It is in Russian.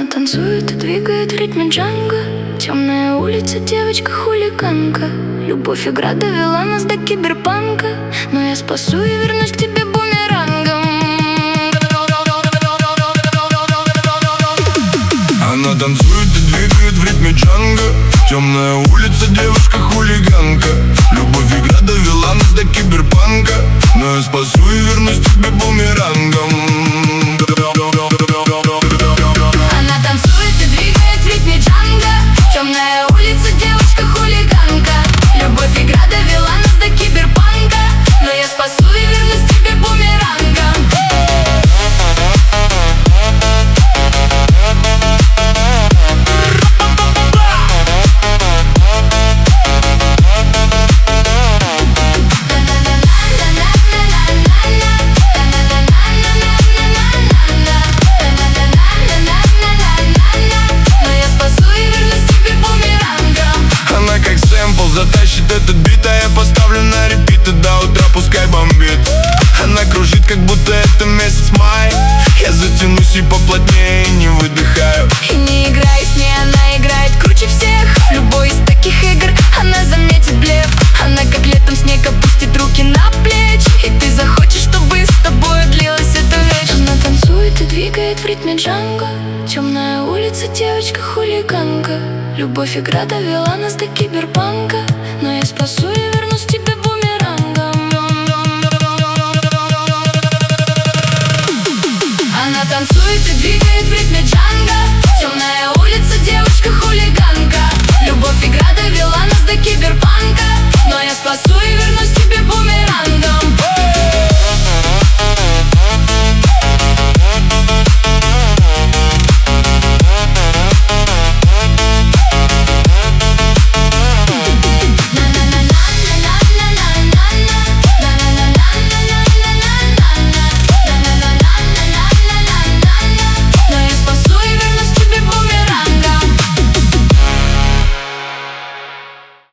Она танцует и двигает в ритме джанго. Темная улица, девочка-хулиганка. Любовь игра довела нас до киберпанка, но я спасу и вернусь к тебе бумерангом. Она танцует и двигает в ритме джанго. Темная улица, девушка-хулиганка. Любовь игра довела нас до киберпанка, но я спасу и вернусь к тебе бумерангом. Она танцует и двигает в ритме джанго. Темная улица, девушка-хулиганка. Любовь игра довела нас до киберпанка, но я спасу и вернусь к тебе бумерангом. Затащит этот бит, а я поставлю на репит, и до утра пускай бомбит. Она кружит, как будто это месяц май. Я затянусь и поплотнее, не выдыхаю. И не играй с ней, она играет круче всех. В любой из таких игр она заметит блеф. Она как летом снег опустит руки на плечи, и ты захочешь, чтобы с тобой длилась эта вечность. Она танцует и двигает в ритме джанго. Темная улица, девочка-хулиганка. Любовь игра довела нас до киберпанка, но я спасу и вернусь к тебе.